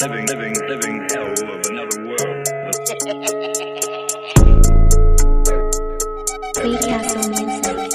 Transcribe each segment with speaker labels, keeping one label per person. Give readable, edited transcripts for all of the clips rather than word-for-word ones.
Speaker 1: living hell of another world.
Speaker 2: Castle Music.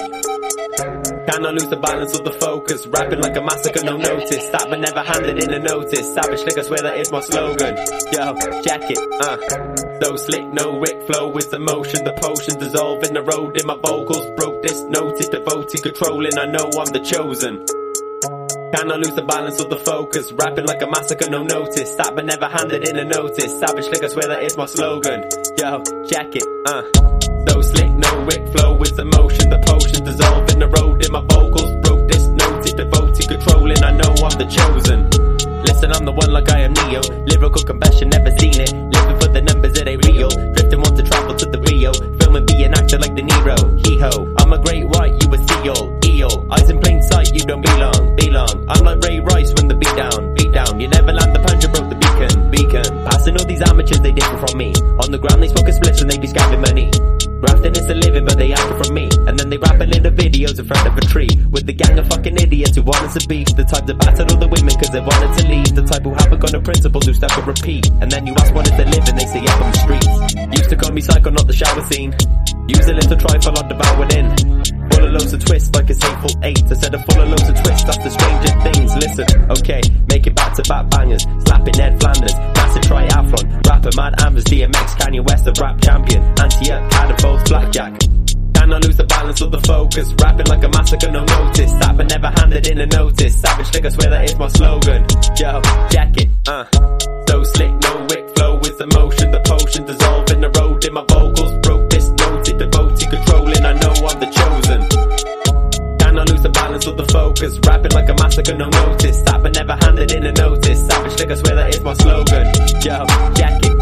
Speaker 3: Cannot lose the balance of the focus. Rapping like a massacre, no notice. That but never handed in a notice. Savage slick, I swear that is my slogan. Yo, check it, So slick, no Rick flow with the motion. The potion dissolving the road in my vocals. Broke this notice, devoted controlling. I know I'm the chosen. Cannot lose the balance of the focus. Rapping like a massacre, no notice. That but never handed in a notice. Savage slick, I swear that is my slogan. Yo, check it, So slick, no Rick flow with the motion. The potion dissolving the road in my vocals. Broke this notice, devoted controlling. I know I'm the chosen. Listen, I'm the one like I am Neo. Lyrical confession, never seen it. Living for the numbers, it ain't real. Drifting, want to travel to the Rio. Filming, be an actor like De Niro. Hee-ho, I'm a great white, you a seal. Eel, eyes in plain sight, you don't belong. I'm like Ray Rice when the beat down. You never land the punch, you broke the beacon. Passing all these amateurs, they different from me. On the ground, they smoke a spliff and they be scamming money. Grafting is a living, but they ask it from me. And then they rapping in the videos in front of a tree. With the gang of fucking idiots who wanted to beef. The type that battered all the women cause they wanted to leave. The type who haven't got no principles, who stuck and repeat. And then you ask what is the living, they say up on the streets. Used to call me psycho, not the shower scene. Use a little trifle, not devoured in. Full of loads of twists like it's hateful 8. Instead of full of loads of twists, that's the strangest things. Listen, okay, make it back to back bangers. Slapping Ned Flanders, massive triathlon. Rapper Mad Ambers, DMX, Kanye West, the rap champion. Anti-up, Adam Bowles, Blackjack. Cannot lose the balance of the focus. Rapping like a massacre, no notice. That but never handed in a notice. Savage slick, I swear that is my slogan. Yo, check it, So slick, no Rick flow with the motion. The potion dissolving the road in my vocals. Broke this noted, devoted controlling. I know I'm the chosen. Cannot lose the balance of the focus. Rapping like a massacre, no notice. That but never handed in a notice. Savage slick, I swear that is my slogan. Yo, check it,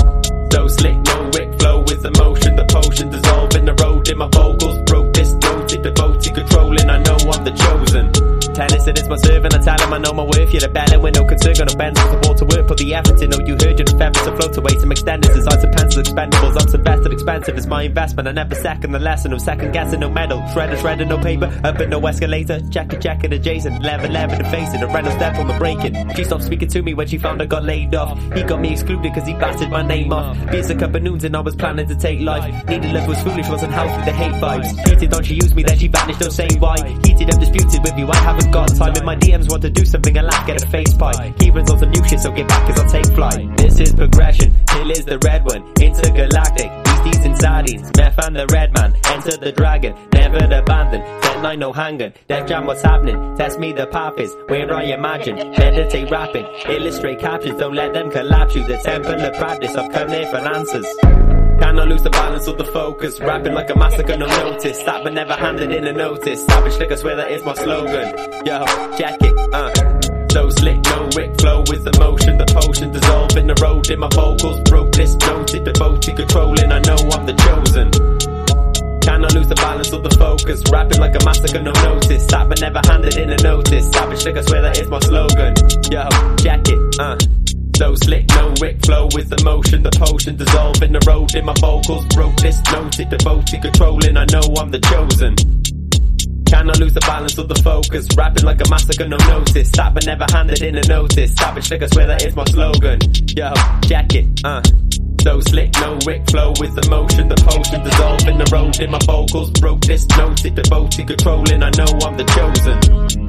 Speaker 3: So slick, no Rick flow with the motion. The potion dissolving the road in my vocals. Broke this noted, devoted controlling. I know I'm the chosen. Tennis, it is my servant, I tell him I know my worth. You're the better with no concern, gonna bend some support to work. Put the effort in, know you heard you're the feathers to float away. Some extenders, design some pencils, expendables. I'm some vested, expensive, it's my investment. I never second the lesson, no second guessing, no medal. Shredder, no paper, up and no escalator. Check it adjacent, level to face it. A rental step on the breaking. She stopped speaking to me when she found I got laid off. He got me excluded cause he batted my name off. Beers a cup of noons and I was planning to take life. Needed love was foolish, wasn't healthy, the hate vibes. Heated on, she used me, then she vanished, don't say why. Heated up, disputed with you, I haven't got time. In my DMs want to do something, I laugh, get a face pie. Keeping on some new shit, so get back cause I'll take flight. This is progression, Hill is the red one. Intergalactic, beasties and sardines. Meth and the red man, enter the dragon. Never abandoned, set 9 no hanging. Def Jam what's happening, test me the path is where I imagine. Meditate rapping, illustrate captions, don't let them collapse you. The temple of practice, I've come here for answers. Cannot lose the balance of the focus. Rapping like a massacre, no notice. That but never handed in a notice. Savage slick, I swear that is my slogan. Yo, check it, So slick, no Rick flow with the motion. The potion dissolving the road in my vocals. Broke this noted, devoted controlling. I know I'm the chosen. Cannot lose the balance of the focus. Rapping like a massacre, no notice. That but never handed in a notice. Savage slick, I swear that is my slogan. Yo, check it, So slick, no Rick flow with the motion. The potion dissolving the road in my vocals. Broke this noted, devoted controlling. I know I'm the chosen. Cannot lose the balance of the focus. Rapping like a massacre, no notice. That but never handed in a notice. Savage slick, I swear that is my slogan. Yo, check it, So slick, no Rick flow with the motion. The potion dissolving the road in my vocals. Broke this noted, devoted controlling. I know I'm the chosen.